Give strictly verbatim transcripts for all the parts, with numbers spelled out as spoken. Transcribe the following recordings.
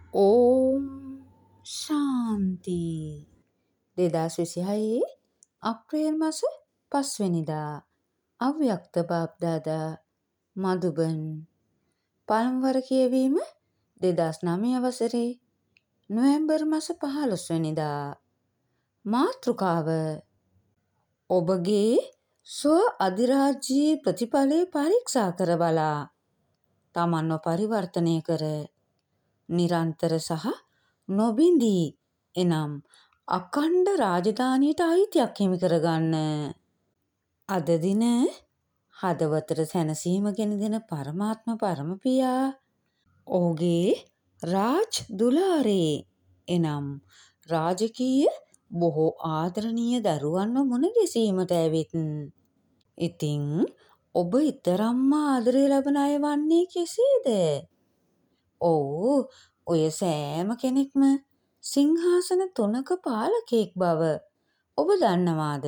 ඕම් ශාන්ති දෙදාස් විසිහයේ අප්‍රේල් මස පස්වෙනිදා අව්‍යක්ත බාප්දාදා මදුබන් පළමුවර කියවීම දෙදස් නවය වසරේ නොවැම්බර් මස පහළොස්වැනිදා මාතෘකාව ඔබගේ ස්ව අධිරාජ්‍යයේ ප්‍රතිඵලය පරීක්ෂා කර බලා තමන්ව පරිවර්තනය කර නිරන්තර සහ නොබිඳී එනම් අඛණ්ඩ රාජධානියට අයිතියක් හිමි කරගන්න. අද දින හදවතට සැනසීම ගෙන දෙන පරමාත්ම පරමපියා ඔහුගේ රාජ් දුලාරේ එනම් රාජකීය බොහෝ ආදරණීය දරුවන්ව මුණ ගැසීමට ඇවිත්. ඉතින් ඔබ ඊතරම්ම ආදරය ලබන අය වන්නේ කෙසේද? ඔව් ඔය සෑම කෙනෙක්ම සිංහාසන තුනක පාලකයෙක් බව ඔබ දන්නවාද?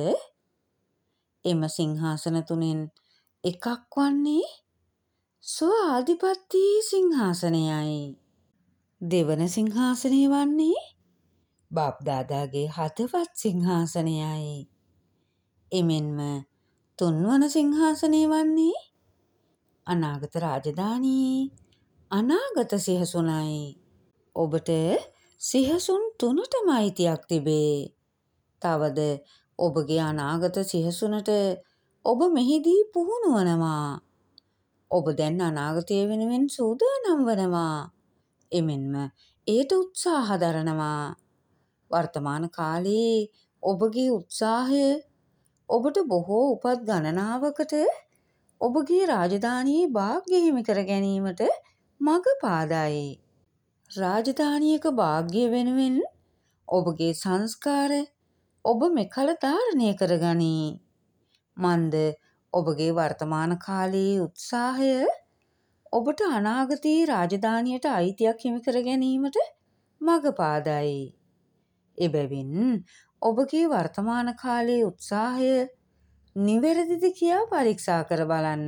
එම සිංහාසන තුනෙන් එකක් වන්නේ ස්ව ආධිපත්‍යයේ සිංහාසනයයි. දෙවන සිංහාසනය වන්නේ බාප්දාදාගේ හදවත් සිංහාසනයයි. එමෙන්ම තුන්වන සිංහාසනය වන්නේ අනාගත රාජධානියේ අනාගත සිහසුනයි. ඔබට සිහසුන් තුනටම අයිතියක් තිබේ. තවද ඔබගේ අනාගත සිහසුනට ඔබ මෙහිදී පුහුණු වනවා. ඔබ දැන් අනාගතය වෙනුවෙන් සූදානම් වනවා. එමෙන්ම එයට උත්සාහ දරනවා. වර්තමාන කාලයේ ඔබගේ උත්සාහය ඔබට බොහෝ උපත් ගණනාවකට ඔබගේ රාජධානියේ භාග්‍ය හිමි කර ගැනීමට මඟ පාදයි. රාජධානියක භාග්‍ය වෙනුවෙන් ඔබගේ සංස්කාර ඔබ මෙකල ධාරණය කරගනී. මන්ද ඔබගේ වර්තමාන කාලයේ උත්සාහය ඔබට අනාගතයේ රාජධානියට අයිතියක් හිමි කර ගැනීමට මඟ පාදයි. එබැවින් ඔබගේ වර්තමාන කාලයේ උත්සාහය නිවැරදිද කියා පරීක්ෂා කර බලන්න.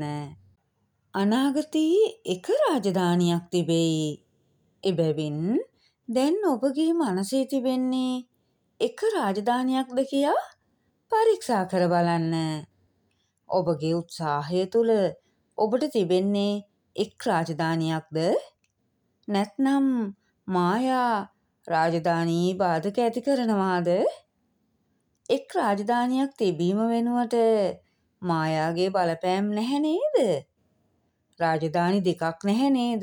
අනාගතයේ එක රාජධානියක් තිබෙයි. එබැවින් දැන් ඔබගේ මනසේ තිබෙන්නේ එක රාජධානියක්ද කියා පරීක්ෂා කර බලන්න. ඔබගේ උත්සාහය තුළ ඔබට තිබෙන්නේ එක් රාජධානියක්ද? නැත්නම් මායා රාජධානියේ බාධක ඇති කරනවාද? එක් රාජධානියක් තිබීම වෙනුවට මායාගේ බලපෑම් නැහැ නේද? රාජධානි දෙකක් නැහැ නේද?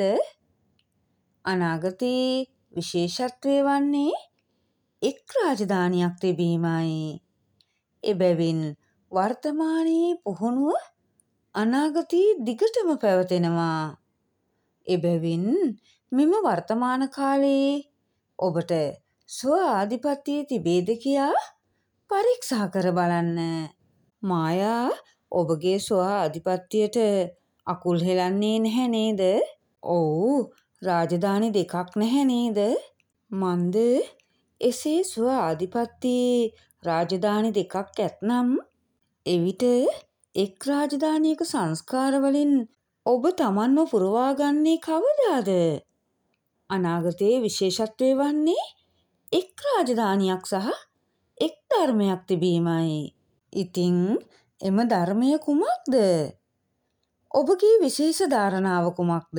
අනාගතයේ විශේෂත්වය වන්නේ එක් රාජධානියක් තිබීමයි. එබැවින් වර්තමානයේ පුහුණුව අනාගතයේ දිගටම පැවතෙනවා. එබැවින් මෙම වර්තමාන කාලයේ ඔබට ස්ව ආධිපත්‍යයේ තිබේද කියා පරීක්ෂා කර බලන්න. මායා ඔබගේ ස්ව ආධිපත්‍යයට අකුල් හෙලන්නේ නැහැ නේද? ඔව් රාජධානි දෙකක් නැහැ නේද? මන්ද එසේ ස්ව ආධිපත්‍යයේ රාජධානි දෙකක් ඇත්නම් එවිට එක් රාජධානියක සංස්කාර වලින් ඔබ තමන්ව පුරවා ගන්නේ කවදාද? අනාගතයේ විශේෂත්වය වන්නේ එක් රාජධානියක් සහ එක් ධර්මයක් තිබීමයි. ඉතින් එම ධර්මය කුමක්ද? ඔබගේ විශේෂ ධාරණාව කුමක්ද?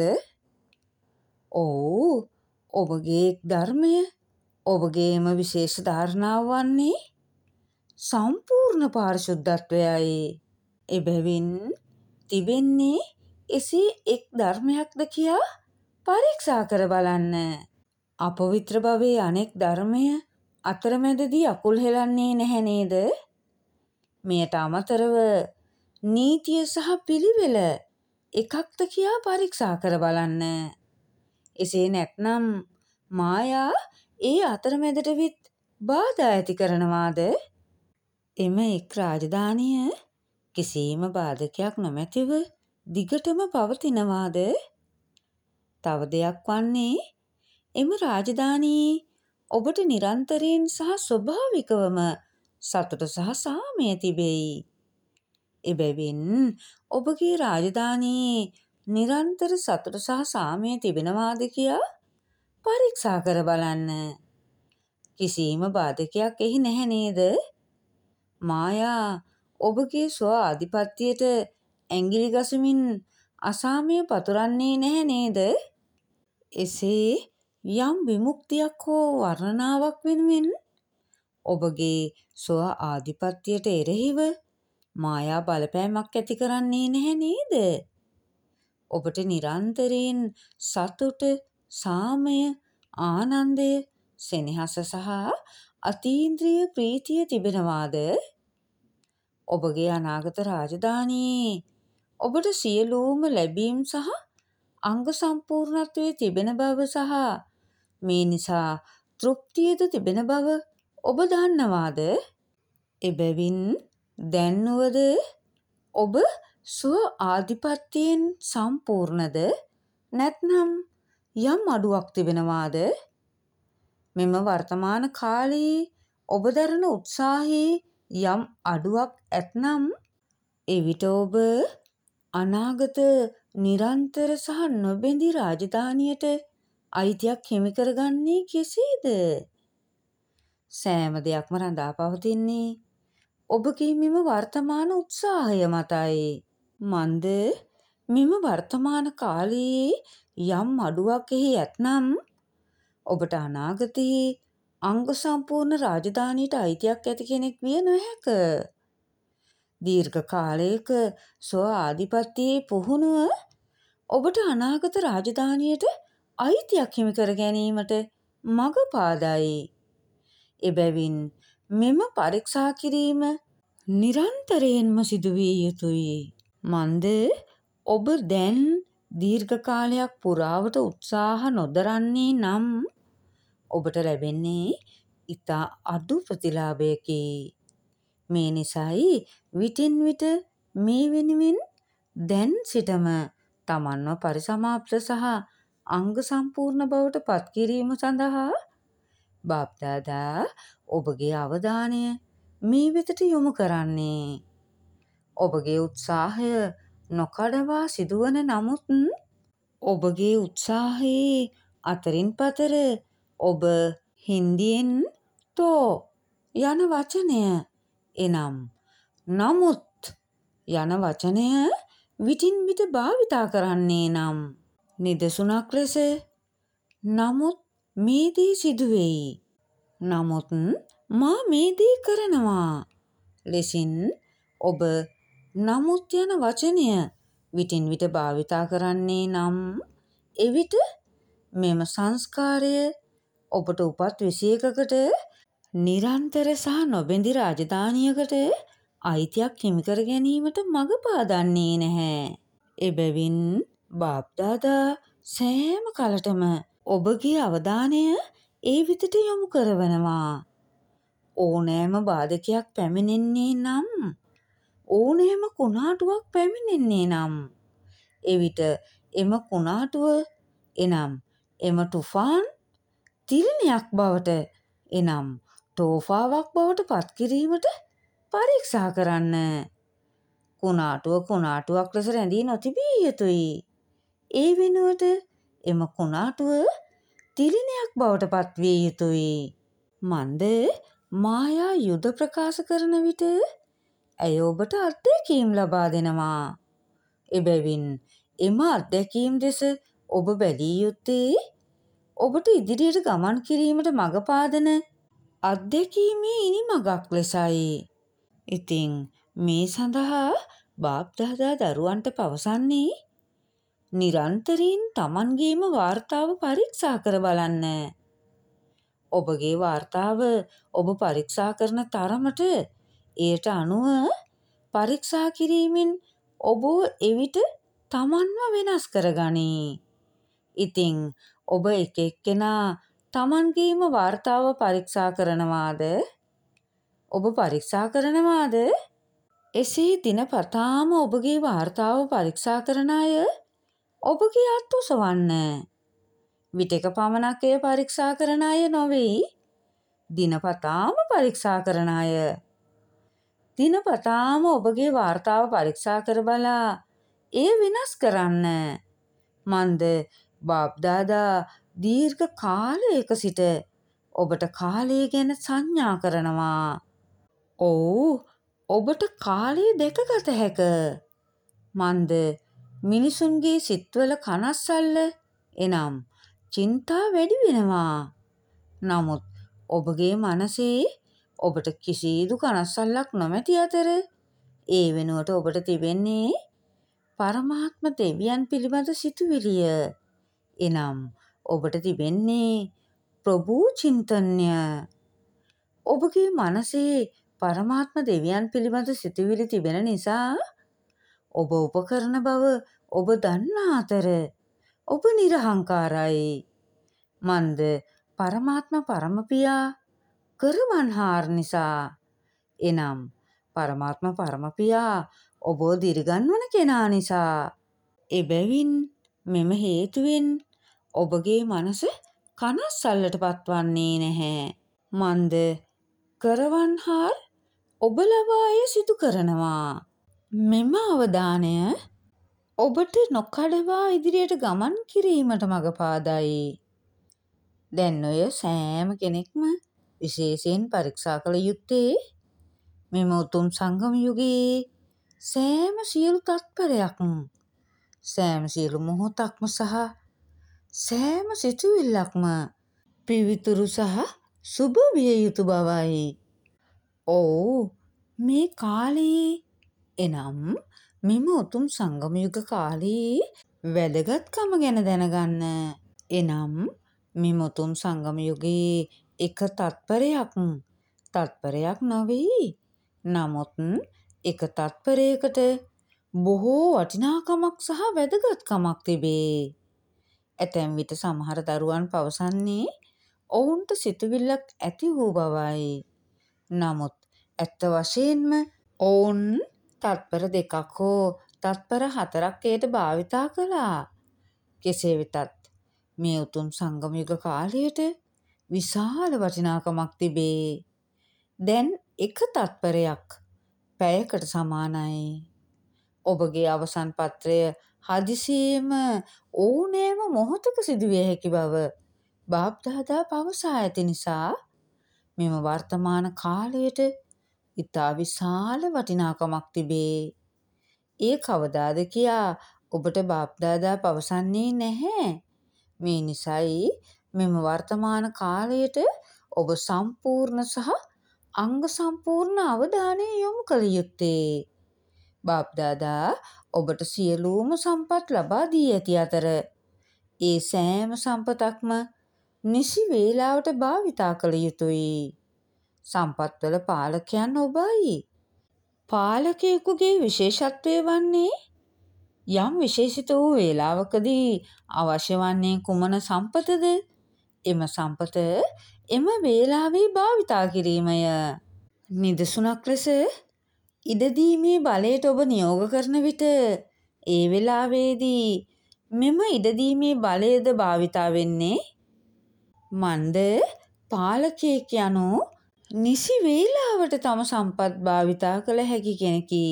ඔව් ඔබගේ එක් ධර්මය ඔබගේම විශේෂ ධාරණාව වන්නේ සම්පූර්ණ පාරිශුද්ධත්වයයි. එබැවින් තිබෙන්නේ එසේ එක් ධර්මයක්ද කියා පරීක්ෂා කර බලන්න. අපවිත්‍ර භවයේ අනෙක් ධර්මය අතරමැදදී අකුල් හෙලන්නේ නැහැ නේද? මෙයට අමතරව නීතිය සහ පිළිවෙල එකක්ද කියා පරීක්ෂා කර බලන්න. එසේ නැත්නම් මායා ඒ අතරමැදට විත් බාධා ඇති කරනවාද? එම එක් රාජධානිය කිසිම බාධකයක් නොමැතිව දිගටම පවතිනවාද? තව දෙයක් වන්නේ එම රාජධානියේ ඔබට නිරන්තරයෙන් සහ ස්වභාවිකවම සතුට සහ සාමය තිබෙයි. එබැවින් ඔබගේ රාජධානියේ නිරන්තර සතුට සහ සාමය තිබෙනවාද කියා පරීක්ෂා කර බලන්න. කිසිම බාධකයක් එහි නැහැ නේද? මායා ඔබගේ ස්ව ආධිපත්‍යයට ඇඟිලි ගසමින් අසාමය පතුරන්නේ නැහැ නේද? එසේ යම් විමුක්තියක් හෝ වර්ණනාවක් වෙනුවෙන් ඔබගේ ස්ව ආධිපත්‍යයට එරෙහිව මායා බලපෑමක් ඇති කරන්නේ නැහැ නේද? ඔබට නිරන්තරයෙන් සතුට, සාමය, ආනන්දය, සෙනෙහස සහ අතීන්ද්‍රිය ප්‍රීතිය තිබෙනවාද? ඔබගේ අනාගත රාජධානියේ ඔබට සියලුම ලැබීම් සහ අංග සම්පූර්ණත්වයේ තිබෙන බව සහ මේ නිසා තෘප්තියද තිබෙන බව ඔබ දන්නවාද? එබැවින් දැන්වද ඔබ ස්ව ආධිපත්‍යයෙන් සම්පූර්ණද? නැත්නම් යම් අඩුවක් තිබෙනවාද? මෙම වර්තමාන කාලයේ ඔබ දරන උත්සාහයේ යම් අඩුවක් ඇතනම් එවිට ඔබ අනාගත නිරන්තර සහ නොබැඳි රාජධානියට අයිතියක් හිමි කරගන්නේ කෙසේද? සෑම දෙයක්ම රඳා පවතින්නේ ඔබගේ මෙම වර්තමාන උත්සාහය මතයි. මන්ද මෙම වර්තමාන කාලයේ යම් අඩුවක් එහි ඇතනම් ඔබට අනාගතයේ අංග සම්පූර්ණ රාජධානියට අයිතියක් ඇති කෙනෙක් විය නොහැක. දීර්ඝ කාලයක ස්ව ආධිපත්‍යයේ පුහුණුව ඔබට අනාගත රාජධානියට අයිතියක් හිමි කර ගැනීමට මඟ පාදයි. එබැවින් මෙම පරීක්ෂා කිරීම නිරන්තරයෙන්ම සිදුවිය යුතුයි. මන්ද ඔබ දැන් දීර්ඝ කාලයක් පුරාවට උත්සාහ නොදරන්නේ නම් ඔබට ලැබෙන්නේ ඉතා අඩු ප්‍රතිලාභයකි. මේ නිසායි විටින් විට මේ වෙනුවෙන් දැන් සිටම තමන්ව පරිසමාප්ත සහ අංග සම්පූර්ණ බවට පත් කිරීම සඳහා බාප්දාදා ඔබගේ අවධානය මේ වෙතට යොමු කරන්නේ. ඔබගේ උත්සාහය නොකඩවා සිදුවන නමුත් ඔබගේ උත්සාහයේ අතරින් පතර ඔබ හින්දියෙන් තෝ යන වචනය එනම් නමුත් යන වචනය විටින් විට භාවිතා කරන්නේ නම් නිදසුනක් ලෙස නමුත් මේ දේ සිදුවෙයි. නමුත් මා මේ දේ කරනවා ලෙසින් ඔබ නමුත් යන වචනය විටින් විට භාවිතා කරන්නේ නම් එවිට මෙම සංස්කාරය ඔබට උපත් විෂයකකට නිරන්තර සහ නොබැඳි රාජධානියකට අයිතියක් හිමි කර ගැනීමට මඟ පාදන්නේ නැහැ. එබැවින් බාප්දාදා සෑම කලටම ඔබගේ අවධානය ඒ වෙතට යොමු කරවනවා. ඕනෑම බාධකයක් පැමිණෙන්නේ නම් ඕනෑම කුණාටුවක් පැමිණෙන්නේ නම් එවිට එම කුණාටුව එනම් එම තුෆාන් තිරිණයක් බවට එනම් තෝෆාවක් බවට පත් කිරීමට පරීක්ෂා කරන්න. කුණාටුව කුණාටුවක් ලෙස රැඳී නොතිබිය යුතුයි. ඒ වෙනුවට එම කුණාටුව තිරිණයක් බවට පත්විය යුතුයි. මන්ද මායා යුද ප්‍රකාශ කරන විට ඇය ඔබට අත්දැකීම් ලබා දෙනවා. එබැවින් එම අත්දැකීම් දෙස ඔබ බැලිය යුත්තේ ඔබට ඉදිරියට ගමන් කිරීමට මඟ පාදන අත්දැකීමේ ඉනිමඟක් ලෙසයි. ඉතින් මේ සඳහා බාප්දාදා දරුවන්ට පවසන්නේ නිරන්තරයෙන් තමන්ගේම වාර්තාව පරීක්ෂා කර බලන්න. ඔබගේ වාර්තාව ඔබ පරීක්ෂා කරන තරමට එයට අනුව පරීක්ෂා කිරීමෙන් ඔබ එවිට තමන්ව වෙනස් කරගනී. ඉතින් ඔබ එක එක්කෙනා තමන්ගේම වාර්තාව පරීක්ෂා කරනවාද? ඔබ පරීක්ෂා කරනවාද? එසේ දිනපතාම ඔබගේ වාර්තාව පරීක්ෂා කරන අය ඔබගේ අත් ඔසවන්න. විටක පමණක් එය පරීක්ෂා කරන අය නොවෙයි. දිනපතාම පරීක්ෂා කරන අය. දිනපතාම ඔබගේ වාර්තාව පරීක්ෂා කර බලා එය වෙනස් කරන්න. මන්ද බාප්දාදා දීර්ඝ කාලයක සිට ඔබට කාලය ගැන සංඥා කරනවා. ඔව්, ඔබට කාලය දැකගත හැක. මන්ද මිනිසුන්ගේ සිත්වල කනස්සල්ල එනම් චින්තා වැඩි වෙනවා. නමුත් ඔබගේ මනසේ ඔබට කිසිදු කනස්සල්ලක් නොමැති අතර ඒ වෙනුවට ඔබට තිබෙන්නේ පරමාත්ම දෙවියන් පිළිබඳ සිතුවිලිය. එනම් ඔබට තිබෙන්නේ ප්‍රභූ චින්තන්‍ය. ඔබගේ මනසේ පරමාත්ම දෙවියන් පිළිබඳ සිතුවිලි තිබෙන නිසා ඔබ උපකරන බව ඔබ දන්නා අතර ඔබ නිර්හංකාරයි. මන්ද පරමාත්ම පරමපියා කරවන්හාර නිසා. එනම් පරමාත්ම පරමපියා ඔබ දිරිගන්වන කෙනා නිසා. එබැවින් මෙම හේතුවෙන් ඔබගේ මනස කනස්සල්ලට පත්වන්නේ නැහැ. මන්ද කරවන්හාර් ඔබ ලවා එය සිදු කරනවා. මෙම අවධානය ඔබට නොකඩවා ඉදිරියට ගමන් කිරීමට මඟ පාදයි. දැන් ඔය සෑම කෙනෙක්ම විශේෂයෙන් පරීක්ෂා කළ යුත්තේ මෙම උතුම් සංගම යුගයේ සෑම සියලු තත්පරයක්, සෑම සියලු මොහොතක්ම සහ සෑම සිතුවිල්ලක්ම පිවිතුරු සහ සුබ විය යුතු බවයි. ඔව්, මේ කාලයේ එනම් මෙම උතුම් සංගම යුග කාලයේ වැදගත්කම ගැන දැනගන්න. එනම් මෙම උතුම් සංගම යුගයේ එක තත්පරයක් තත්පරයක් නොවේ. නමුත් එක තත්පරයකට බොහෝ වටිනාකමක් සහ වැදගත්කමක් තිබේ. ඇතැම් විට සමහර දරුවන් පවසන්නේ ඔවුන්ට සිතුවිල්ලක් ඇති වූ බවයි. නමුත් ඇත්ත වශයෙන්ම ඔවුන් තත්පර දෙකක් හෝ තත්පර හතරක් එයට භාවිතා කළා. කෙසේ වෙතත් මේ උතුම් සංගම යුග කාලයට විශාල වටිනාකමක් තිබේ. දැන් එක තත්පරයක් පැයකට සමානයි. ඔබගේ අවසන් පත්‍රය හදිසියේම ඕනෑම මොහොතක සිදුවිය හැකි බව බාප්දාදා පවසා ඇති නිසා මෙම වර්තමාන කාලයට ඉතා විශාල වටිනාකමක් තිබේ. ඒ කවදාද කියා ඔබට බාප්දාදා පවසන්නේ නැහැ. මේ නිසයි මෙම වර්තමාන කාලයට ඔබ සම්පූර්ණ සහ අංග සම්පූර්ණ අවධානය යොමු කළ යුත්තේ. බාප්දාදා ඔබට සියලුම සම්පත් ලබා දී ඇති අතර ඒ සෑම සම්පතක්ම නිසි වේලාවට භාවිතා කළ යුතුයි. සම්පත්වල පාලකයන් ඔබයි. පාලකයෙකුගේ විශේෂත්වය වන්නේ යම් විශේෂිත වූ වේලාවකදී අවශ්‍ය වන්නේ කුමන සම්පතද එම සම්පත එම වේලාවේ භාවිතා කිරීමය. නිදසුනක් ලෙස ඉඩදීමේ බලයට ඔබ නියෝග කරන විට ඒ වෙලාවේදී මෙම ඉඩදීමේ බලයද භාවිතා වෙන්නේ. මන්ද පාලකයෙක් යනු නිසි වේලාවට තම සම්පත් භාවිතා කළ හැකි කෙනෙකි.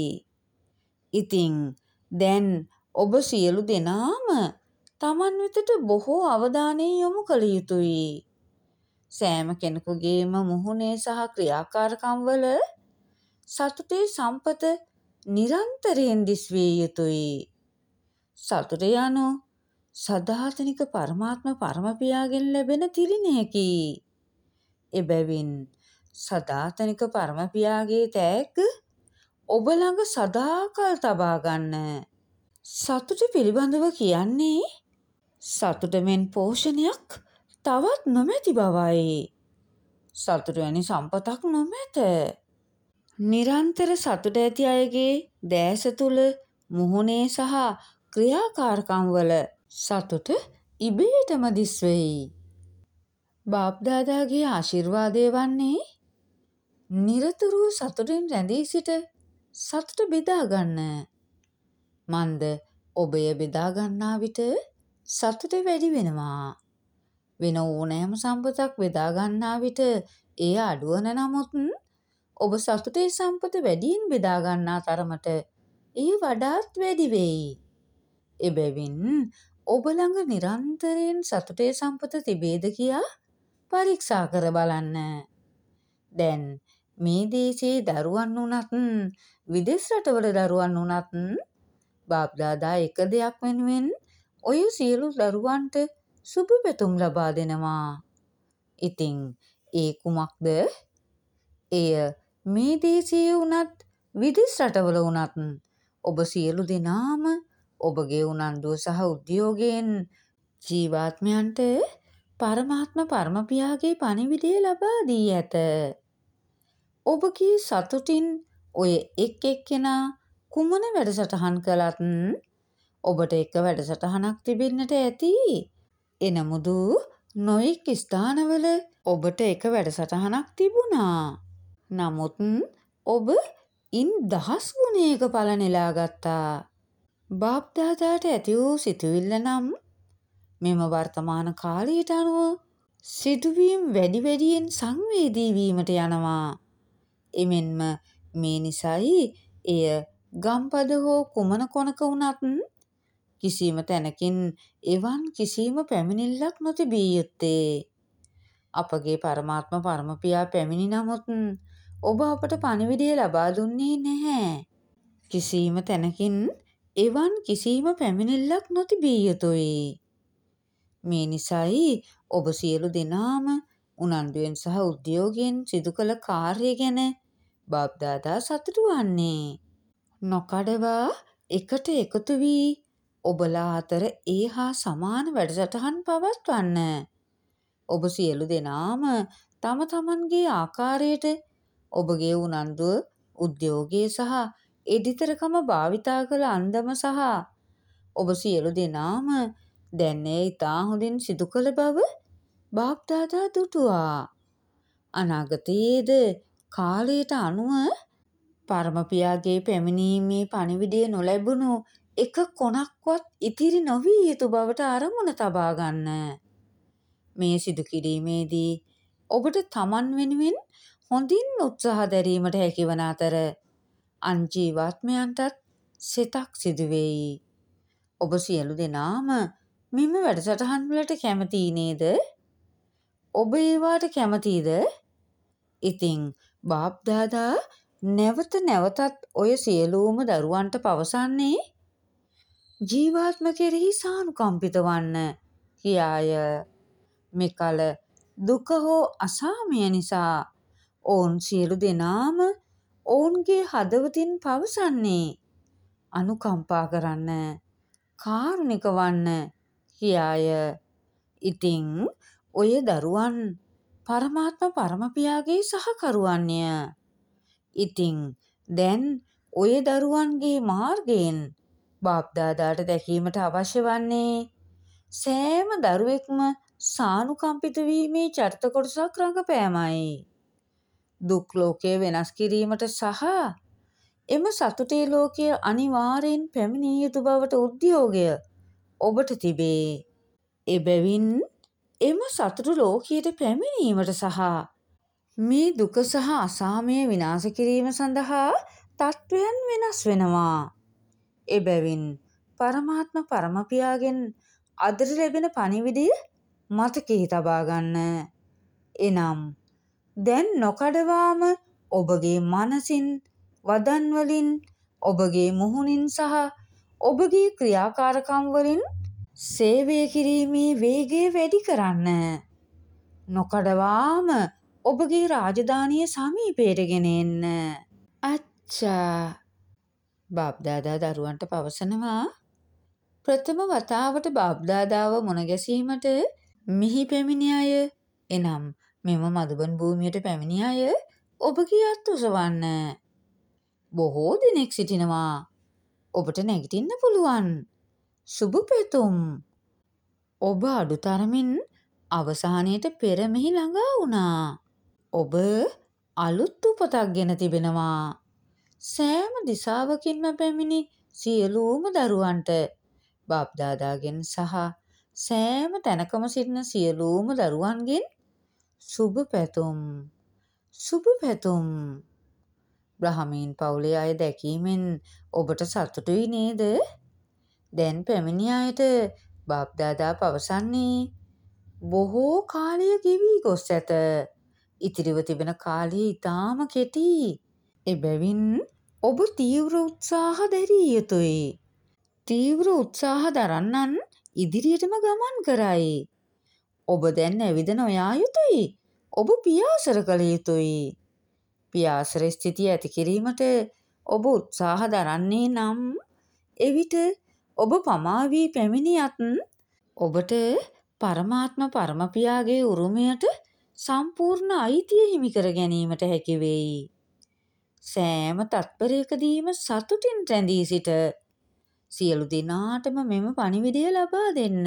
ඉතින් දැන් ඔබ සියලු දෙනාම තමන් වෙතට බොහෝ අවධානය යොමු කළ යුතුයි. සෑම කෙනෙකුගේම මුහුණේ සහ ක්‍රියාකාරකම් වල සතුටේ සම්පත නිරන්තරයෙන් දිස්විය යුතුයි. සතුට යනු සදාතනික පරමාත්ම පරමපියාගෙන් ලැබෙන තිළිණයකි. එබැවින් සදාතනික පරමපියාගේ තෑග්ග ඔබ ළඟ සදාකල් තබා ගන්න. සතුට පිළිබඳව කියන්නේ සතුට මෙන් පෝෂණයක් තවත් නොමැති බවයි. සතුට වැනි සම්පතක් නොමැත. නිරන්තර සතුට ඇති අයගේ දැස තුල මුහුණේ සහ ක්‍රියාකාරකම් වල සතුට ඉබේටම දිස්වෙයි. බාප්දාදාගේ ආශිර්වාදය වන්නේ නිරතුරුව සතුටින් රැඳී සිට සතුට බෙදා ගන්න. මන්ද ඔබ එය බෙදා ගන්නා විට සතුට වැඩි වෙනවා. වෙන ඕනෑම සම්පතක් බෙදා ගන්නා විට එය අඩුවන නමුත් ඔබ සතුටේ සම්පත වැඩියෙන් බෙදා ගන්නා තරමට එය වඩාත් වැඩි වෙයි. එබැවින් ඔබ ළඟ නිරන්තරයෙන් සතුටේ සම්පත තිබේද කියා පරීක්ෂා කර බලන්න. දැන් මේ දේශයේ දරුවන් වුණත් විදේශ රටවල දරුවන් වුණත් බාප්දාදා එක දෙයක් වෙනුවෙන් ඔය සියලු දරුවන්ට සුබ පැතුම් ලබා දෙනවා. ඉතින් ඒ කුමක්ද? එය මේ දේශයේ වුණත් විදේශ රටවල වුණත් ඔබ සියලු දෙනාම ඔබගේ උනන්දුව සහ උද්‍යෝගයෙන් ජීවාත්මයන්ට පරමාත්ම පරමපියාගේ පණිවිඩය ලබා දී ඇත. ඔබගේ සතුටින් ඔය එක් එක්කෙනා කුමන වැඩසටහන් කළත් ඔබට එක වැඩසටහනක් තිබෙන්නට ඇති. එනමුදු නොයෙක් ස්ථානවල ඔබට එක වැඩසටහනක් තිබුණා. නමුත් ඔබ ඉන් දහස් ගුණයක ඵල නෙලා ගත්තා. බාප්දාදාට ඇති වූ සිතුවිල්ල නම් මෙම වර්තමාන කාලයට අනුව සිදුවීම් වැඩි වැඩියෙන් සංවේදී වීමට යනවා. එමෙන්ම මේ නිසයි එය ගම්පද හෝ කුමන කොනක වුණත් කිසිම තැනකින් එවන් කිසිම පැමිණිල්ලක් නොතිබිය යුත්තේ. අපගේ පරමාත්ම පරමපියා පැමිණි නමුත් ඔබ අපට පණිවිඩය ලබා දුන්නේ නැහැ. කිසිම තැනකින් එවන් කිසිම පැමිණිල්ලක් නොතිබිය යුතුයි. මේ නිසයි ඔබ සියලු දෙනාම උනන්දුවෙන් සහ උද්‍යෝගයෙන් සිදු කළ කාර්ය ගැන බාප්දාදා සතුටු වන්නේ. නොකඩවා එකට එකතු වී ඔබලා අතර ඒ හා සමාන වැඩසටහන් පවත්වන්න. ඔබ සියලු දෙනාම තම තමන්ගේ ආකාරයට ඔබගේ උනන්දුව, උද්‍යෝගය සහ එඩිතරකම භාවිතා කළ අන්දම සහ ඔබ සියලු දෙනාම දැන් එය ඉතා හොඳින් සිදු කළ බව බාප්දාදා දුටුවා. අනාගතයේද කාලයට අනුව පරමපියාගේ පැමිණීමේ පණිවිඩය නොලැබුණු එක කොනක්වත් ඉතිරි නොවී යුතු බවට අරමුණ තබා ගන්න. මේ සිදු කිරීමේදී ඔබට තමන් වෙනුවෙන් හොඳින් උත්සාහ දැරීමට හැකිවන අතර අන් ජීවාත්මයන්ටත් සිතක් සිදු වෙයි. ඔබ සියලු දෙනාම මෙම වැඩසටහන් වලට කැමති නේද? ඔබ ඒවාට කැමතිද? ඉතින් බාප්දාදා නැවත නැවතත් ඔය සියලුම දරුවන්ට පවසන්නේ ජීවාත්ම කෙරෙහි සානුකම්පිත වන්න කියාය. මෙකල දුක හෝ අසාමය නිසා ඔවුන් සියලු දෙනාම ඔවුන්ගේ හදවතින් පවසන්නේ අනුකම්පා කරන්න, කාරුණික වන්න කියාය. ඉතින් ඔය දරුවන් පරමාත්ම පරමපියාගේ සහකරුවන්ය. ඉතින් දැන් ඔය දරුවන්ගේ මාර්ගයෙන් බාප්දාදාට දැකීමට අවශ්‍ය වන්නේ සෑම දරුවෙක්ම සානුකම්පිත වීමේ චරිත කොටසක් රඟපෑමයි. දුක් ලෝකය වෙනස් කිරීමට සහ එම සතුටේ ලෝකය අනිවාර්යෙන් පැමිණිය යුතු බවට උද්‍යෝගය ඔබට තිබේ. එබැවින් එම සතුටු ලෝකයට පැමිණීමට සහ මේ දුක සහ අසාමය විනාශ කිරීම සඳහා තත්වයන් වෙනස් වෙනවා. එබැවින් පරමාත්ම පරමපියාගෙන් අදට ලැබෙන පණිවිඩය මතකයේ තබා ගන්න. එනම් දැන් නොකඩවාම ඔබගේ මනසින්, වදන් වලින්, ඔබගේ මුහුණින් සහ ඔබගේ ක්‍රියාකාරකම් වලින් සේවය කිරීමේ වේගය වැඩි කරන්න. නොකඩවාම ඔබගේ රාජධානිය සමීපයට ගෙන එන්න. අච්චා. බාප්දාදා දරුවන්ට පවසනවා ප්‍රථම වතාවට බාප්දාදාව මුණ ගැසීමට මිහි පැමිණි අය, එනම් මෙම මදුබන් භූමියට පැමිණි අය ඔබගේ අත් උසවන්න. බොහෝ දෙනෙක් සිටිනවා. ඔබට නැගිටින්න පුළුවන්. සුබ පැතුම්. ඔබ අඩු තරමින් අවසානයට පෙර මෙහි ළඟා වුණා. ඔබ අලුත් උපතක් ගෙන තිබෙනවා. සෑම දිසාවකින්ම පැමිණි සියලුම දරුවන්ට බාප්දාදාගෙන් සහ සෑම තැනකම සිටින සියලුම දරුවන්ගෙන් සුබ පැතුම්. සුබ පැතුම්. බ්‍රහ්මීන් පවුලේ අය දැකීමෙන් ඔබට සතුටුයි නේද? දැන් පැමිණි අයට බාප්දාදා පවසන්නේ බොහෝ කාලය ගෙවී ගොස් ඇත. ඉතිරිව තිබෙන කාලය ඉතාම කෙටි. එබැවින් ඔබ තීව්‍ර උත්සාහ දැරිය යුතුයි. තීව්‍ර උත්සාහ දරන්නන් ඉදිරියටම ගමන් කරයි. ඔබ දැන් ඇවිද නොයා යුතුයි. ඔබ පියාසර කළ යුතුයි. පියාසර ස්ථිතිය ඇති කිරීමට ඔබ උත්සාහ දරන්නේ නම් එවිට ඔබ පමා වී පැමිණියත් ඔබට පරමාත්ම පරමපියාගේ උරුමයට සම්පූර්ණ අයිතිය හිමි කර ගැනීමට හැකි වෙයි. සෑම තත්පරයකදීම සතුටින් රැඳී සිට සියලු දෙනාටම මෙම පණිවිඩය ලබා දෙන්න.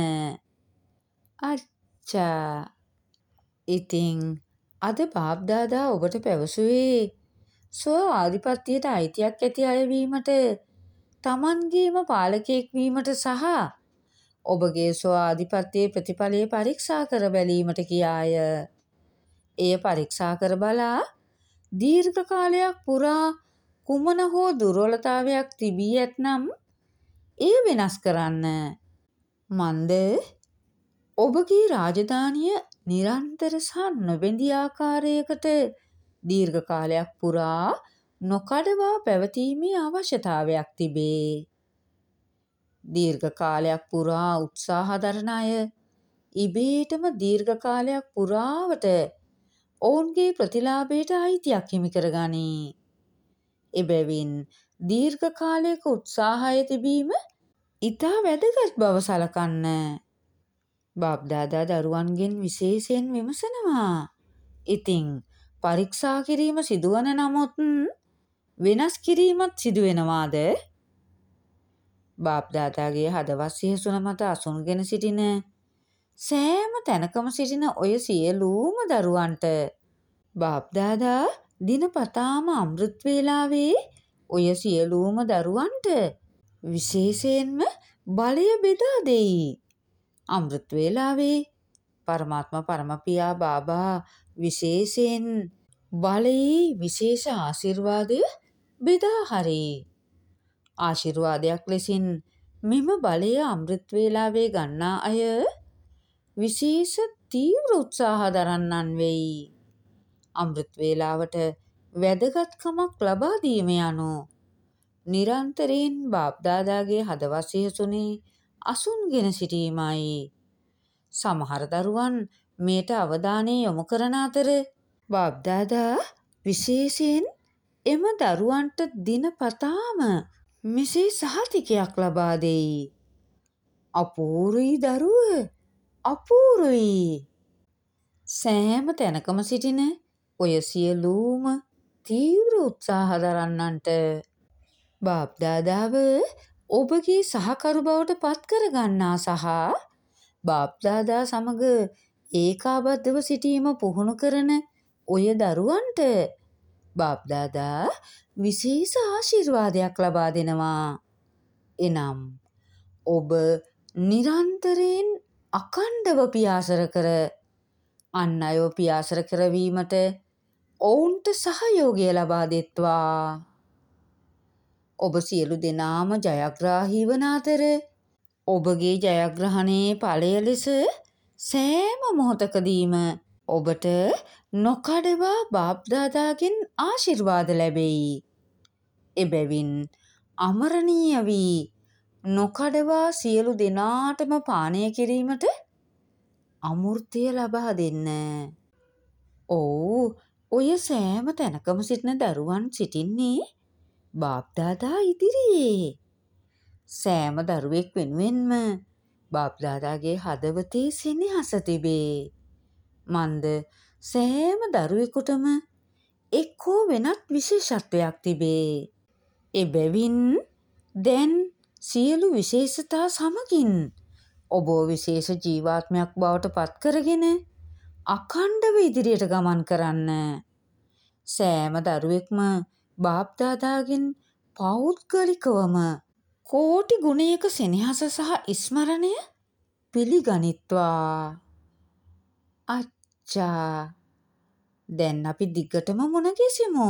අච්චා. ඉතින් අද බාප්දාදා ඔබට පැවසුවේ ස්ව ආධිපත්‍යයට අයිතියක් ඇති අය වීමට, තමන්ගේම පාලකයෙක් වීමට සහ ඔබගේ ස්ව ආධිපත්‍යයේ ප්‍රතිඵලය පරීක්ෂා කර බැලීමට කියාය. එය පරීක්ෂා කර බලා දීර්ඝ කාලයක් පුරා කුමන හෝ දුර්වලතාවයක් තිබී ඇතනම් එය වෙනස් කරන්න. මන්ද ඔබගේ රාජධානිය නිරන්තර සහ නොබැඳි ආකාරයකට දීර්ඝ කාලයක් පුරා නොකඩවා පැවතීමේ අවශ්‍යතාවයක් තිබේ. දීර්ඝ කාලයක් පුරා උත්සාහ දරන අය ඉබේටම දීර්ඝ කාලයක් පුරාවට ඔවුන්ගේ ප්‍රතිලාභයට අයිතියක් හිමි කරගනී. එබැවින් දීර්ඝ කාලයක උත්සාහය තිබීම ඉතා වැදගත් බව සලකන්න. බාප්දාදා දරුවන්ගෙන් විශේෂයෙන් විමසනවා. ඉතින් පරීක්ෂා කිරීම සිදුවන නමුත් වෙනස් කිරීමත් සිදුවෙනවාද? බාප්දාදාගේ හදවත් සිහසුන මත අසුන්ගෙන සිටින සෑම තැනකම සිටින ඔය සියලුම දරුවන්ට බාප්දාදා දිනපතාම අමෘත් වේලාවේ ඔය සියලුම දරුවන්ට විශේෂයෙන්ම බලය බෙදා දෙයි. අමෘත් වේලාවේ පරමාත්ම පරමපියා බාබා විශේෂයෙන් බලයේ විශේෂ ආශිර්වාදය බෙදා හරියි. ආශිර්වාදයක් ලෙසින් මෙම බලය අමෘත් වේලාවේ ගන්නා අය විශේෂ තීව්‍ර උත්සාහ දරන්නන් වෙයි. අමෘත් වේලාවට වැදගත්කමක් ලබා දීම යනු නිරන්තරයෙන් බාප්දාදාගේ හදවත් සිහසුනේ අසුන්ගෙන සිටීමයි. සමහර දරුවන් මෙයට අවධානය යොමු කරන අතර බාප්දාදා විශේෂයෙන් එම දරුවන්ට දිනපතාම මෙසේ සහතිකයක් ලබා දෙයි. අපූරුයි දරුව, අපූරුයි. සෑම තැනකම සිටින ඔය සියලුම තීව්‍ර උත්සාහ දරන්නන්ට බාප්දාදාව ඔබගේ සහකරු බවට පත් කරගන්නා සහ බාප්දාදා සමග ඒකාබද්ධව සිටීම පුහුණු කරන ඔය දරුවන්ට බාප්දාදා විශේෂ ආශිර්වාදයක් ලබා දෙනවා. එනම් ඔබ නිරන්තරයෙන් අඛණ්ඩව පියාසර කර අන් අයව පියාසර කරවීමට ඔවුන්ට සහයෝගය ලබා දෙත්වා. ඔබ සියලු දෙනාම ජයග්‍රාහී වන අතර ඔබගේ ජයග්‍රහණයේ ඵලය ලෙස සෑම මොහොතකදීම ඔබට නොකඩවා බාප්දාදාගෙන් ආශිර්වාද ලැබෙයි. එබැවින් අමරණීය වී නොකඩවා සියලු දෙනාටම පානය කිරීමට අමෘතය ලබා දෙන්න. ඔව්, ඔය සෑම තැනකම සිටින දරුවන් සිටින්නේ බාප්දාදා ඉදිරියේ. සෑම දරුවෙක් වෙනුවෙන්ම බාප්දාදාගේ හදවතේ සෙනෙහස තිබේ. මන්ද සෑම දරුවෙකුටම එක් හෝ වෙනත් විශේෂත්වයක් තිබේ. එබැවින් දැන් සියලු විශේෂතා සමගින් ඔබ විශේෂ ජීවාත්මයක් බවට පත් කරගෙන අඛණ්ඩව ඉදිරියට ගමන් කරන්න. සෑම දරුවෙක්ම බාප්දාදාගෙන් පෞද්ගලිකවම කෝටි ගුණයක සෙනෙහස සහ ස්මරණය පිළිගනිත්වා. අච්චා. දැන් අපි දිගටම මුණ ගැසෙමු.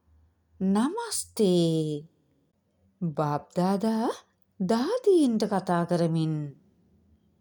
නමස්තේ. බාප්දාදා දාදීන්ට කතා කරමින්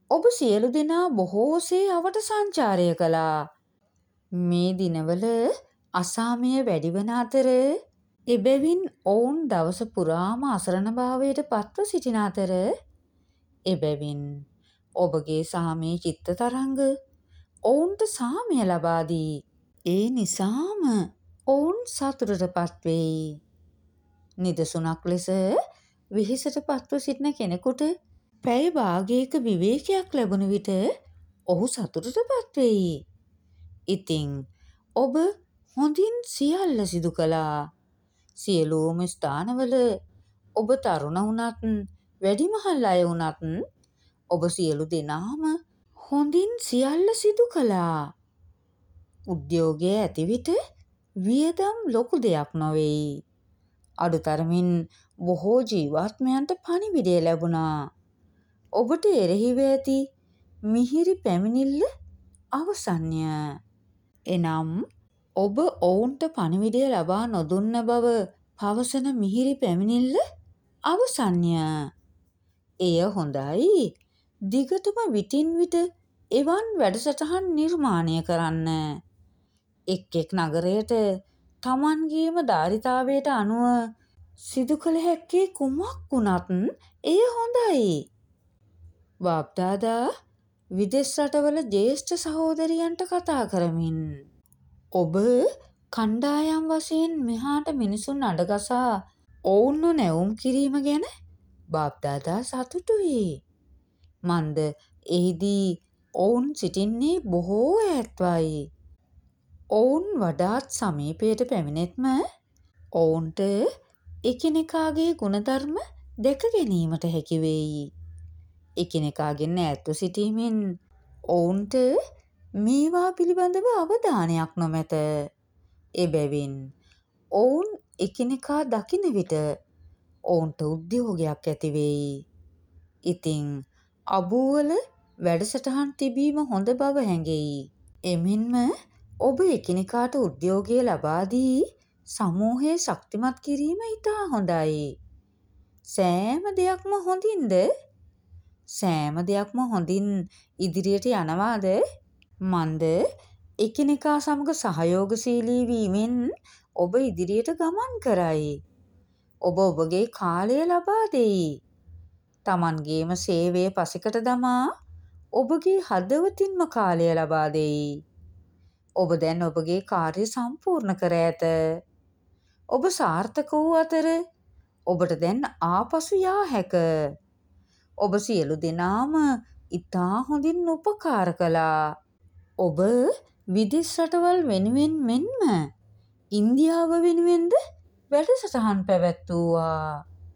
ඔබ සියලු දෙනා බොහෝසේ අවට සංචාරය කළා. මේ දිනවල අසාමය වැඩිවන අතර එබැවින් ඔවුන් දවස පුරාම අසරණභාවයට පත්ව සිටින අතර එබැවින් ඔබගේ සාමයේ චිත්ත තරංග ඔවුන්ට සාමය ලබා දී. ඒ නිසාම ඔවුන් සතුටටපත් වෙයි. නිදසුනක් ලෙස වෙහෙසට පත්ව සිටින කෙනෙකුට පැය භාගයක විවේකයක් ලැබුණ විට ඔහු සතුටටපත් වෙයි. ඉතින් ඔබ හොඳින් සියල්ල සිදු කළා. සියලුම ස්ථානවල ඔබ තරුණ වුණත් වැඩිමහල් අය වුණත් ඔබ සියලු දෙනාම හොඳින් සියල්ල සිදු කළා. උද්‍යෝගය ඇති විට වියදම් ලොකු දෙයක් නොවෙයි. අඩුතරමින් බොහෝ ජීවාත්මයන්ට පණිවිඩය ලැබුණා. ඔබට එරෙහිව ඇති මිහිරි පැමිණිල්ල අවසන්ය. එනම් ඔබ ඔවුන්ට පණිවිඩය ලබා නොදුන්න බව පවසන මිහිරි පැමිණිල්ල අවසන්ය. එය හොඳයි. දිගටම විටින් විට එවන් වැඩසටහන් නිර්මාණය කරන්න. එක් එක් නගරයට තමන්ගේම ධාරිතාවයට අනුව සිදු කළ හැක්කේ කුමක් වුණත් එය හොඳයි. බාප්දාදා විදෙස් රටවල ජ්‍යෙෂ්ඨ සහෝදරියන්ට කතා කරමින් ඔබ කණ්ඩායම් වශයෙන් මෙහාට මිනිසුන් අඩගසා ඔවුන්ව නැවුම් කිරීම ගැන බාප්දාදා සතුටුයි. මන්ද එහිදී ඔවුන් සිටින්නේ බොහෝ ඈත්වයි. ඔවුන් වඩාත් සමීපයට පැමිණෙත්ම ඔවුන්ට එකිනෙකාගේ ගුණධර්ම දැක ගැනීමට හැකි වෙයි. එකිනෙකාගෙන් ඈත්ව සිටීමෙන් ඔවුන්ට මේවා පිළිබඳව අවධානයක් නොමැත. එබැවින් ඔවුන් එකිනෙකා දකින විට ඔවුන්ට උද්‍යෝගයක් ඇති වෙයි. ඉතින් අබුවල වැඩසටහන් තිබීම හොඳ බව හැඟෙයි. එමෙන්ම ඔබ එකිනෙකාට උද්‍යෝගය ලබා දී සමූහය ශක්තිමත් කිරීම ඉතා හොඳයි. සෑම දෙයක්ම හොඳින්ද? සෑම දෙයක්ම හොඳින් ඉදිරියට යනවාද? මන්ද එකිනෙකා සමග සහයෝගශීලී වීමෙන් ඔබ ඉදිරියට ගමන් කරයි. ඔබ ඔබගේ කාලය ලබා දෙයි. තමන්ගේම සේවය පසෙකට දමා ඔබගේ හදවතින්ම කාලය ලබා දෙයි. ඔබ දැන් ඔබගේ කාර්ය සම්පූර්ණ කර ඇත. ඔබ සාර්ථක වූ අතර ඔබට දැන් ආපසු යා හැක. ඔබ සියලු දෙනාම ඉතා හොඳින් උපකාර කළා. ඔබ විදෙස් රටවල් වෙනුවෙන් මෙන්ම ඉන්දියාව වෙනුවෙන්ද වැඩසටහන් පැවැත්වුවා.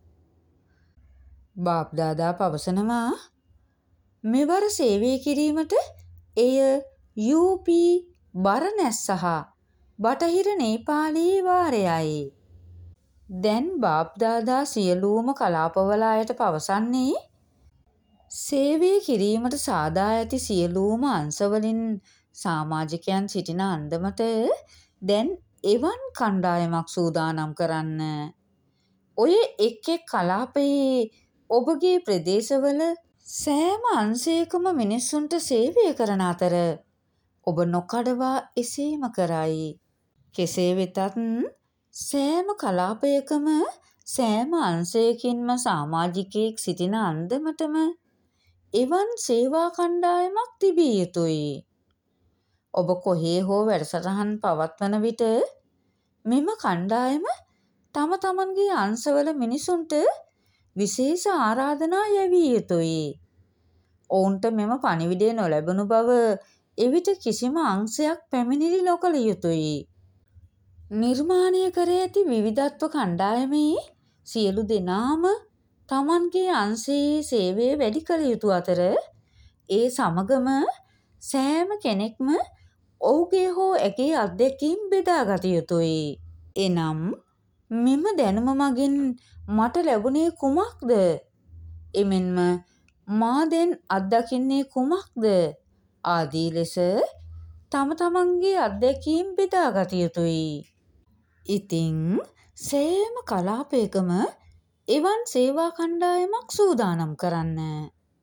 බාප්දාදා පවසනවා මෙවර සේවය කිරීමට එය යූ පී බරණැස් සහ බටහිර නේපාලයේ වාරයයි. දැන් බාප්දාදා සියලුම කලාපවල අයට පවසන්නේ සේවය කිරීමට සාදා ඇති සියලුම අංශවලින් සමාජිකයන් සිටින අන්දමට දැන් එවන් කණ්ඩායමක් සූදානම් කරන්න. ඔය එක් එක් කලාපයේ ඔබගේ ප්‍රදේශවල සෑම අංශයකම මිනිස්සුන්ට සේවය කරන අතර ඔබ නොකඩවා එසේම කරයි. කෙසේ වෙතත් සෑම කලාපයකම සෑම අංශයකින්ම සමාජිකයෙක් සිටින අන්දමටම එවන් සේවා කණ්ඩායමක් තිබිය යුතුයි. ඔබ කොහේ හෝ වැඩසටහන් පවත්වන විට මෙම කණ්ඩායම තම තමන්ගේ අංශවල මිනිසුන්ට විශේෂ ආරාධනා යැවිය යුතුයි. ඔවුන්ට මෙම පණිවිඩය නොලැබුණු බව එවිට කිසිම අංශයක් පැමිණිලි නොකළ යුතුයි. නිර්මාණය කර ඇති විවිධත්ව කණ්ඩායමේ සියලු දෙනාම තමන්ගේ අංශයේ සේවය වැඩි කළ යුතු අතර ඒ සමගම සෑම කෙනෙක්ම ඔහුගේ හෝ ඇගේ අත්දැකීම් බෙදාගත යුතුයි. එනම් මෙම දැනුම මගින් මට ලැබුණේ කුමක්ද? එමෙන්ම මා දැන් අත්දකින්නේ කුමක්ද? ආදී ලෙස තම තමන්ගේ අත්දැකීම් බෙදාගත යුතුයි. ඉතින් සෑම කලාපයකම එවන් සේවා කණ්ඩායමක් සූදානම් කරන්න.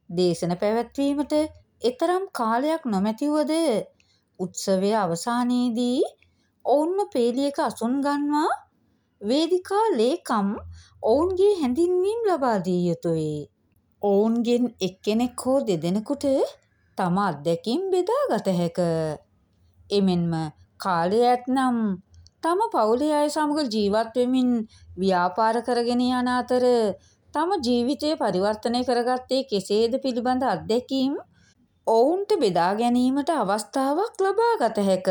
දේශන පැවැත්වීමට එතරම් කාලයක් නොමැතිවද උත්සවය අවසානයේදී ඔවුන්ම පේලියක අසුන් ගන්වා වේදිකා ලේකම් ඔවුන්ගේ හැඳින්වීම් ලබා දිය යුතුයි. ඔවුන්ගෙන් එක්කෙනෙක් හෝ දෙදෙනෙකුට තම අත්දැකීම් බෙදා ගත හැක. එමෙන්ම කාලය ඇත්නම් තම පවුලේ අය සමග ජීවත් වෙමින් ව්‍යාපාර කරගෙන යන අතර තම ජීවිතය පරිවර්තනය කරගත්තේ කෙසේද පිළිබඳ අත්දැකීම් ඔවුන්ට බෙදා ගැනීමට අවස්ථාවක් ලබා ගත හැක.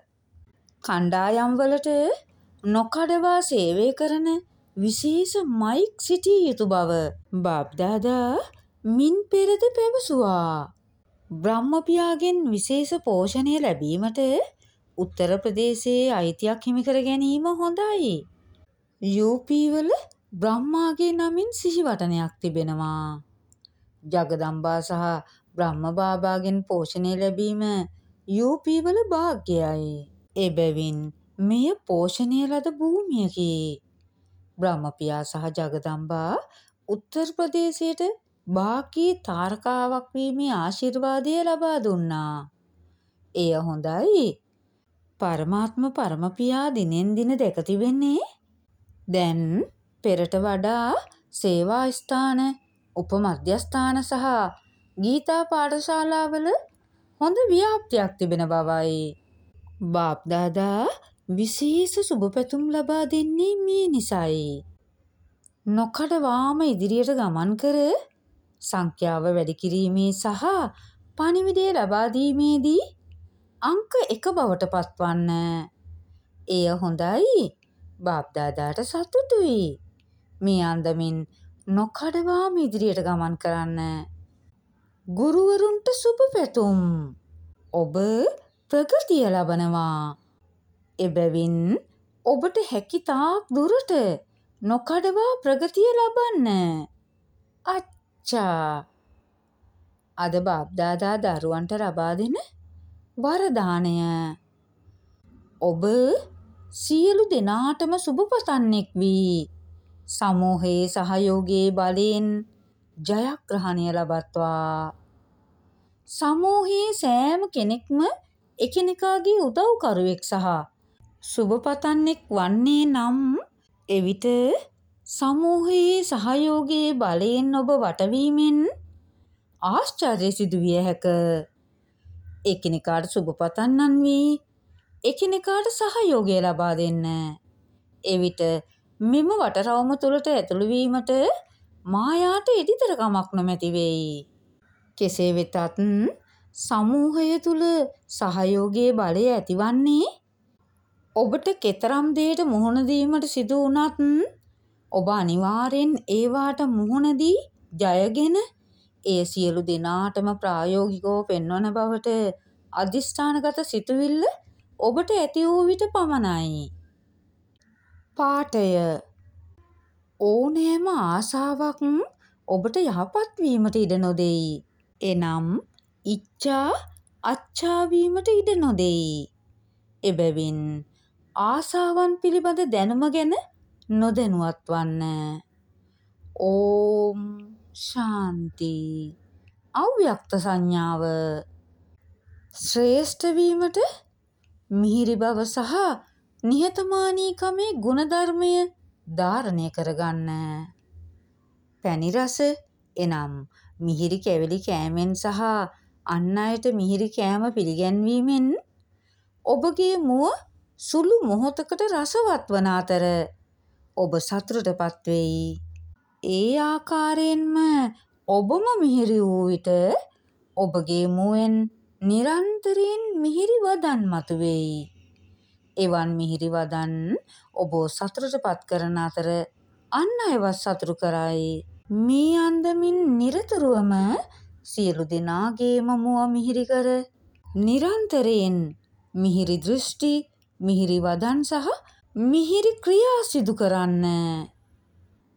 කණ්ඩායම්වලට නොකඩවා සේවය කරන විශේෂ මයික් සිටිය යුතු බව බාප්දාදා මින් පෙරද පැවසුවා. බ්‍රහ්මපියාගෙන් විශේෂ පෝෂණය ලැබීමට උත්තර ප්‍රදේශයේ අයිතියක් හිමිකර ගැනීම හොඳයි. යූ පී වල බ්‍රහ්මාගේ නමින් සිහිවටනයක් තිබෙනවා. ජගදම්බා සහ බ්‍රහ්ම බාබාගෙන් පෝෂණය ලැබීම යූ පී වල භාග්‍යයයි. එබැවින් මෙය පෝෂණය ලද භූමියකි. බ්‍රහ්මපියා සහ ජගදම්බා උත්තර ප්‍රදේශයට භාග්‍යී තාරකාවක් වීමේ ආශිර්වාදය ලබා දුන්නා. එය හොඳයි. පරමාත්ම පරමපියා දිනෙන් දින දැක තිබෙන්නේ දැන් පෙරට වඩා සේවා ස්ථාන, උපමධ්‍යස්ථාන සහ ගීතා පාඨශාලාවල හොඳ ව්‍යාප්තියක් තිබෙන බවයි. බාප්දාදා විශේෂ සුබ පැතුම් ලබා දෙන්නේ මේ නිසයි. නොකඩවාම ඉදිරියට ගමන් කර සංඛ්‍යාව වැඩි කිරීමේ සහ පණිවිඩය ලබා දීමේදී අංක එක බවට පත්වන්න. එය හොඳයි. බාප්දාදාට සතුටුයි. මේ අන්දමින් නොකඩවාම ඉදිරියට ගමන් කරන්න. ගුරුවරුන්ට සුබ පැතුම්. ඔබ ප්‍රගතිය ලබනවා. එබැවින් ඔබට හැකි තාක් දුරට නොකඩවා ප්‍රගතිය ලබන්න. අච්චා. අද බාප්දාදා දරුවන්ට ලබා දෙන වරදානය. ඔබ සියලු දෙනාටම සුබ පතන්නෙක් වී සමූහයේ සහයෝගයේ බලයෙන් ජයග්‍රහණය ලබත්වා. සමූහයේ සෑම කෙනෙක්ම එකිනෙකාගේ උදව්කරුවෙක් සහ සුබ පතන්නෙක් වන්නේ නම් එවිට සමූහයේ සහයෝගයේ බලයෙන් ඔබ වටවීමෙන් ආශ්චර්ය සිදුවිය හැක. එකිනෙකාට සුබ පතන්නන් වී එකිනෙකාට සහයෝගය ලබා දෙන්න. එවිට මෙම වටරවුම තුළට ඇතුළු වීමට මායාට එඩිතරකමක් නොමැති වෙයි. කෙසේ වෙතත් සමූහය තුළ සහයෝගයේ බලය ඇතිවන්නේ ඔබට කෙතරම් දෙයට මුහුණ දීමට සිදු වුණත් ඔබ අනිවාර්යෙන් ඒවාට මුහුණ දී ජයගෙන ඒ සියලු දෙනාටම ප්‍රායෝගිකව පෙන්වන බවට අධිෂ්ඨානගත සිතුවිල්ල ඔබට ඇති වූ විට පමණයි. පාඨය. ඕනෑම ආසාවක් ඔබට යහපත් වීමට ඉඩ නොදෙයි. එනම් ඉච්ඡා අච්ඡා වීමට ඉඩ නොදෙයි. එබැවින් ආසාවන් පිළිබඳ දැනුම ගැන නොදැනුවත් වන්න. ඕම් ශාන්ති. අව්‍යක්ත සංඥාව. ශ්‍රේෂ්ඨ වීමට මිහිරි බව සහ නිහතමානීකමේ ගුණධර්මය ධාරණය කරගන්න. පැණි රස එනම් මිහිරි කැවිලි කෑමෙන් සහ අන් අයට මිහිරි කෑම පිළිගැන්වීමෙන් ඔබගේ මුව සුළු මොහොතකට රසවත් වන අතර ඔබ සතුටටපත් වෙයි. ඒ ආකාරයෙන්ම ඔබම මිහිරි වූ විට ඔබගේ මුවෙන් නිරන්තරයෙන් මිහිරි වදන් මතුවෙයි. එවන් මිහිරි වදන් ඔබ සතුටටපත් කරන අතර අන් අයවත් සතුටු කරයි. මේ අන්දමින් නිරතුරුවම සියලු දෙනාගේම මුව මිහිරි කර නිරන්තරයෙන් මිහිරි දෘෂ්ටි, මිහිරි වදන් සහ මිහිරි ක්‍රියා සිදු කරන්න.